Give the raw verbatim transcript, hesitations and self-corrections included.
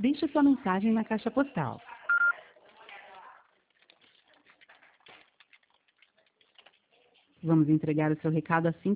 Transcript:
Deixe sua mensagem na caixa postal. Vamos entregar o seu recado assim